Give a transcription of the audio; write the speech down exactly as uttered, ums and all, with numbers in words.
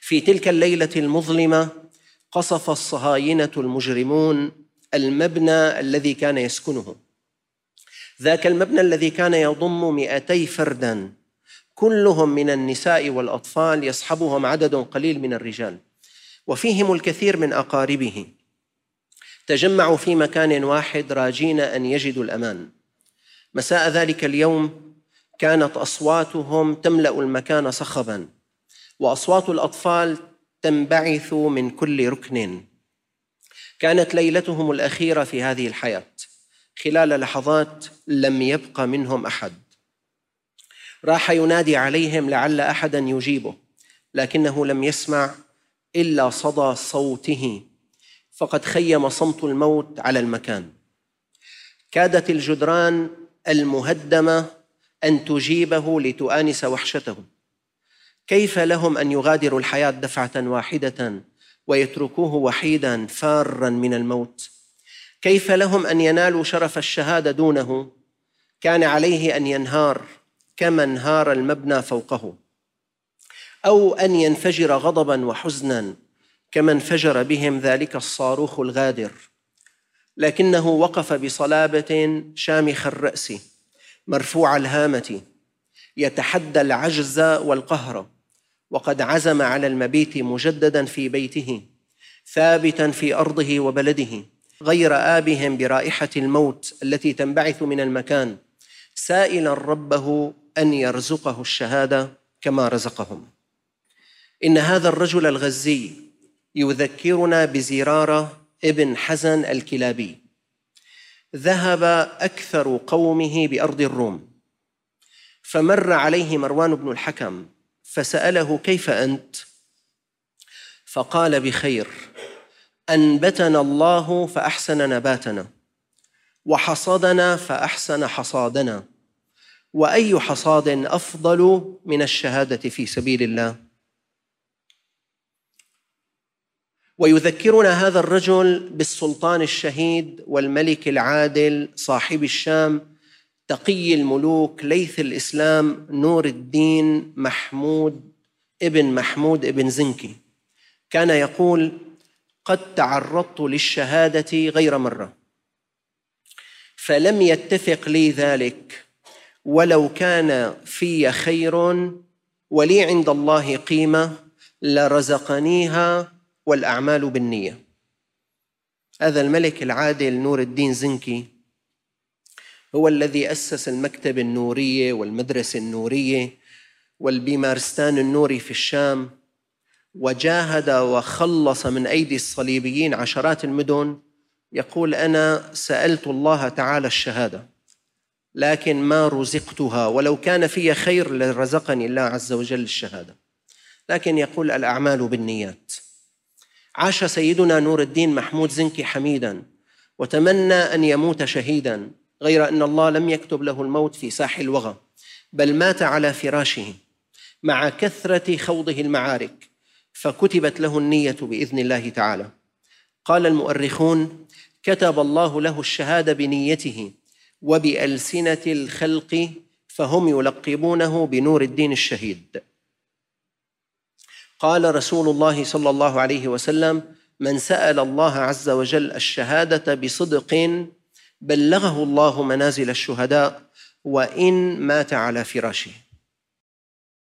في تلك الليلة المظلمة قصف الصهاينة المجرمون المبنى الذي كان يسكنه، ذاك المبنى الذي كان يضم مئتي فردا، كلهم من النساء والأطفال، يصحبهم عدد قليل من الرجال، وفيهم الكثير من أقاربه. تجمعوا في مكان واحد راجين أن يجدوا الأمان. مساء ذلك اليوم كانت أصواتهم تملأ المكان صخباً، وأصوات الأطفال تنبعث من كل ركن. كانت ليلتهم الأخيرة في هذه الحياة. خلال لحظات لم يبق منهم أحد. راح ينادي عليهم لعل أحداً يجيبه، لكنه لم يسمع إلا صدى صوته، فقد خيم صمت الموت على المكان. كادت الجدران المهدمة أن تجيبه لتؤانس وحشته. كيف لهم أن يغادروا الحياة دفعة واحدة ويتركوه وحيداً فاراً من الموت؟ كيف لهم أن ينالوا شرف الشهادة دونه؟ كان عليه أن ينهار كما انهار المبنى فوقه، أو أن ينفجر غضباً وحزناً كما انفجر بهم ذلك الصاروخ الغادر. لكنه وقف بصلابة شامخ الرأس مرفوع الهامة، يتحدى العجز والقهر، وقد عزم على المبيت مجدداً في بيته، ثابتاً في أرضه وبلده، غير آبهم برائحة الموت التي تنبعث من المكان، سائلاً ربه أن يرزقه الشهادة كما رزقهم. إن هذا الرجل الغزي يذكرنا بزرارة ابن حزن الكلابي. ذهب أكثر قومه بأرض الروم، فمر عليه مروان بن الحكم فسأله: كيف أنت؟ فقال: بخير، أنبتنا الله فأحسن نباتنا، وحصدنا فأحسن حصادنا، وأي حصاد أفضل من الشهادة في سبيل الله؟ ويذكرنا هذا الرجل بالسلطان الشهيد والملك العادل صاحب الشام تقي الملوك ليث الإسلام نور الدين محمود ابن محمود ابن زنكي. كان يقول: قد تعرضت للشهادة غير مرة، فلم يتفق لي ذلك، ولو كان في خير ولي عند الله قيمة لرزقنيها، والأعمال بالنية. هذا الملك العادل نور الدين زنكي هو الذي أسس المكتبة النورية والمدرسة النورية والبيمارستان النوري في الشام، وجاهد وخلص من أيدي الصليبيين عشرات المدن. يقول: أنا سألت الله تعالى الشهادة لكن ما رزقتها، ولو كان في خير لرزقني الله عز وجل الشهادة. لكن يقول: الأعمال بالنيات. عاش سيدنا نور الدين محمود زنكي حميداً، وتمنى أن يموت شهيداً، غير أن الله لم يكتب له الموت في ساح الوغى، بل مات على فراشه مع كثرة خوضه المعارك، فكتبت له النية بإذن الله تعالى. قال المؤرخون: كتب الله له الشهادة بنيته وبألسنة الخلق، فهم يلقبونه بنور الدين الشهيد. قال رسول الله صلى الله عليه وسلم: من سأل الله عز وجل الشهادة بصدق بلغه الله منازل الشهداء وإن مات على فراشه.